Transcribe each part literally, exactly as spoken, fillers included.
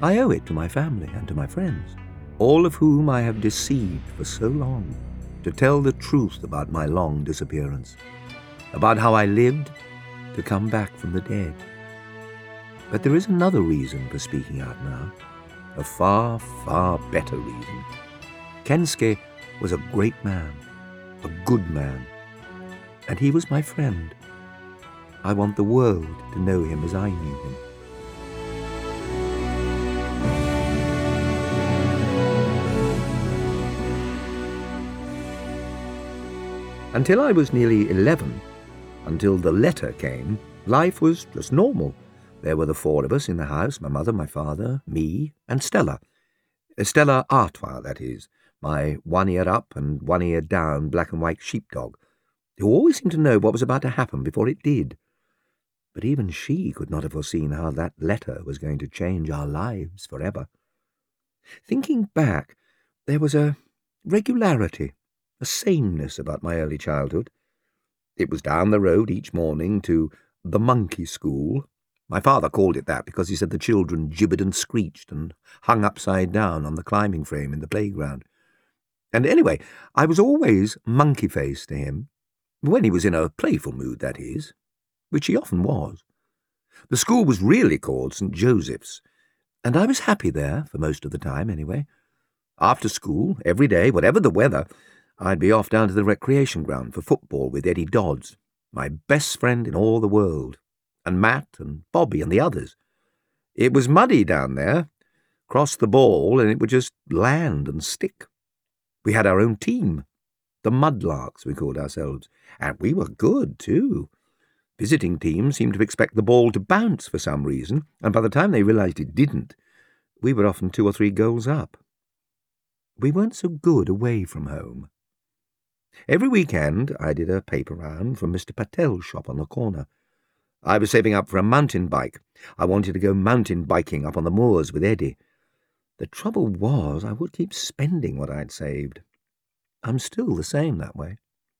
I owe it to my family and to my friends, all of whom I have deceived for so long, to tell the truth about my long disappearance, about how I lived to come back from the dead. But there is another reason for speaking out now, a far, far better reason. Kensuke was a great man, a good man, and he was my friend. I want the world to know him as I knew him. Until I was nearly eleven, until the letter came, life was just normal. There were the four of us in the house, my mother, my father, me, and Stella. Stella Artois, that is, my one ear up and one ear down black and white sheepdog, who always seemed to know what was about to happen before it did. But even she could not have foreseen how that letter was going to change our lives forever. Thinking back, there was a regularity, a sameness about my early childhood. It was down the road each morning to the monkey school. My father called it that because he said the children gibbered and screeched and hung upside down on the climbing frame in the playground. And anyway, I was always monkey-faced to him, when he was in a playful mood, that is, which he often was. The school was really called Saint Joseph's, and I was happy there for most of the time anyway. After school, every day, whatever the weather, I'd be off down to the recreation ground for football with Eddie Dodds, my best friend in all the world, and Matt and Bobby and the others. It was muddy down there. Cross the ball and it would just land and stick. We had our own team, the Mudlarks we called ourselves, and we were good too. Visiting teams seemed to expect the ball to bounce for some reason, and by the time they realised it didn't, we were often two or three goals up. We weren't so good away from home. Every weekend I did a paper round from Mister Patel's shop on the corner. I was saving up for a mountain bike. I wanted to go mountain biking up on the moors with Eddie. The trouble was I would keep spending what I'd saved. I'm still the same that way.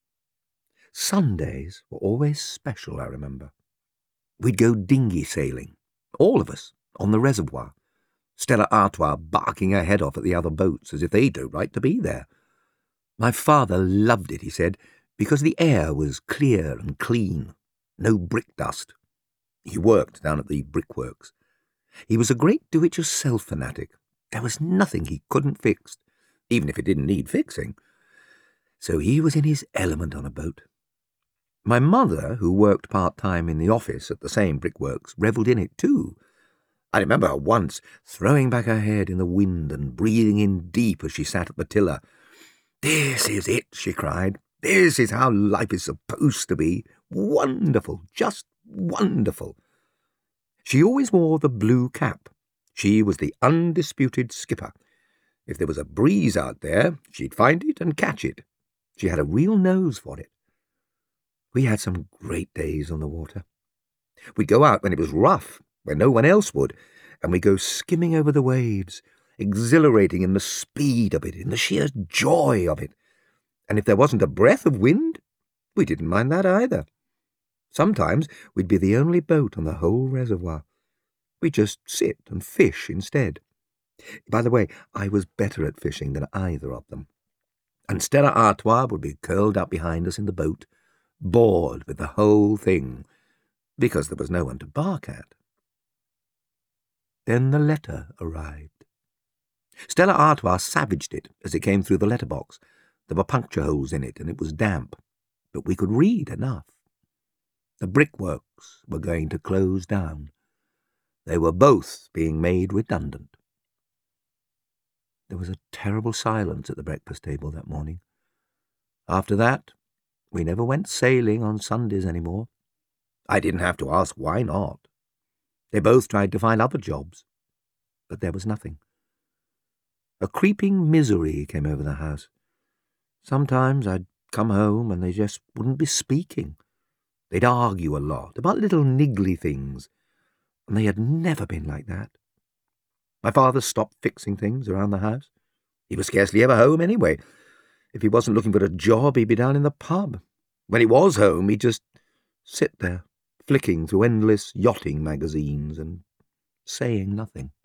Sundays were always special, I remember. We'd go dinghy sailing, all of us, on the reservoir, Stella Artois barking her head off at the other boats as if they'd no right to be there. My father loved it, he said, because the air was clear and clean, no brick dust. He worked down at the brickworks. He was a great do-it-yourself fanatic. There was nothing he couldn't fix, even if it didn't need fixing. So he was in his element on a boat. My mother, who worked part-time in the office at the same brickworks, revelled in it too. I remember her once throwing back her head in the wind and breathing in deep as she sat at the tiller. "This is it," she cried. "This is how life is supposed to be. Wonderful, just wonderful." She always wore the blue cap. She was the undisputed skipper. If there was a breeze out there, she'd find it and catch it. She had a real nose for it. We had some great days on the water. We'd go out when it was rough, when no one else would, and we'd go skimming over the waves, exhilarating in the speed of it, in the sheer joy of it. And if there wasn't a breath of wind, we didn't mind that either. Sometimes we'd be the only boat on the whole reservoir. We'd just sit and fish instead. By the way, I was better at fishing than either of them. And Stella Artois would be curled up behind us in the boat, bored with the whole thing, because there was no one to bark at. Then the letter arrived. Stella Artois savaged it as it came through the letterbox. There were puncture holes in it, and it was damp, but we could read enough. The brickworks were going to close down. They were both being made redundant. There was a terrible silence at the breakfast table that morning. After that, we never went sailing on Sundays any more. I didn't have to ask why not. They both tried to find other jobs, but there was nothing. A creeping misery came over the house. Sometimes I'd come home and they just wouldn't be speaking. They'd argue a lot about little niggly things, and they had never been like that. My father stopped fixing things around the house. He was scarcely ever home anyway. If he wasn't looking for a job, he'd be down in the pub. When he was home, he'd just sit there, flicking through endless yachting magazines and saying nothing.